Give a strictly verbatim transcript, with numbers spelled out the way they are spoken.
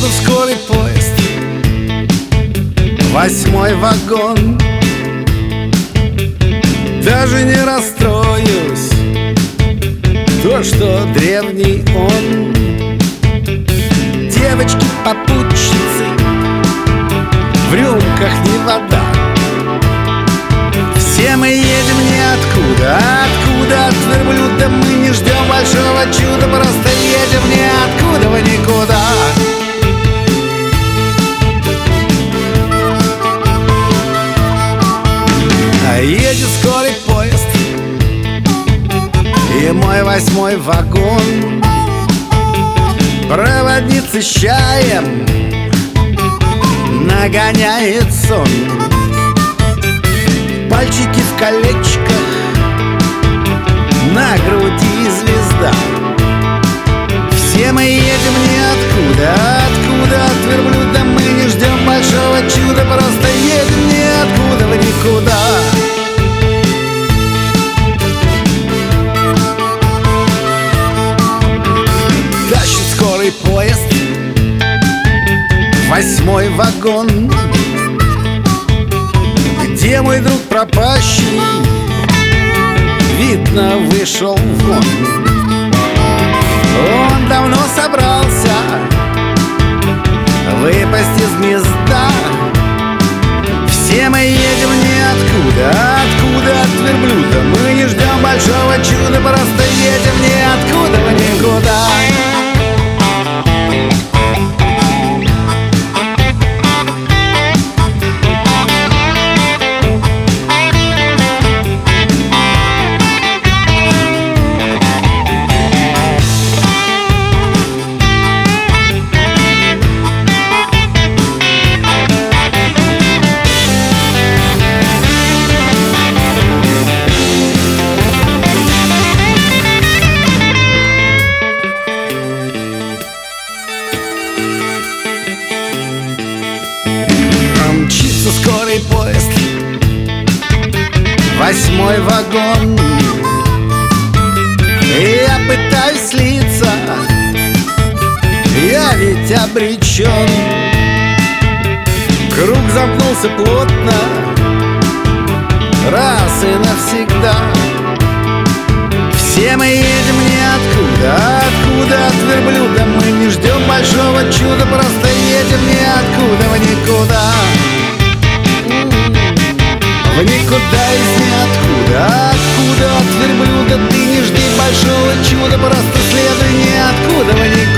в скорый поезд, восьмой вагон. Даже не расстроюсь, то, что древний он. Девочки-попутчицы, в рюмках не вода. Все мы едем ниоткуда, откуда от верблюда. Мы не ждем большого чуда, просто едем ниоткуда в никуда. А едет скорый поезд и мой восьмой вагон. Проводница с чаем нагоняет сон. Пальчики в колечках, на груди звезда. Все мы едем ниоткуда, откуда от верблюда. Мы не ждем большого чуда, просто едем ниоткуда в никуда. Тащит скорый поезд восьмой вагон. Где мой друг пропащий? Видно, вышел вон. Он давно собрался выпасть из гнезда. Все мы едем ниоткуда, откуда от верблюда. Мы не ждем большого чуда, просто едем ниоткуда в никуда. Мчится скорый поезд, восьмой вагон. И я пытаюсь слиться, я ведь обречен. Круг замкнулся плотно, раз и навсегда. Все мы едем ниоткуда, откуда от верблюда. Мы не ждем большого чуда, просто едем ниоткуда в никуда. В никуда из ниоткуда, откуда от верблюда. Ты не жди большого чуда, просто следуй ниоткуда в никуда.